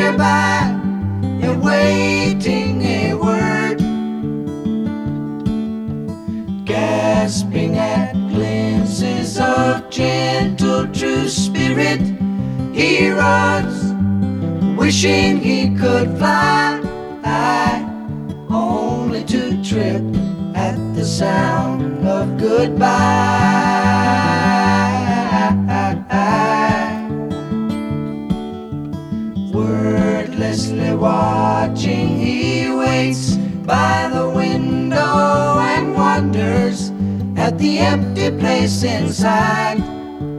nearby, awaiting a word, gasping at glimpses of gentle true spirit. He runs, wishing he could fly, only to trip at the sound of goodbye. Wordlessly watching, he waits by the window and wonders at the empty place inside.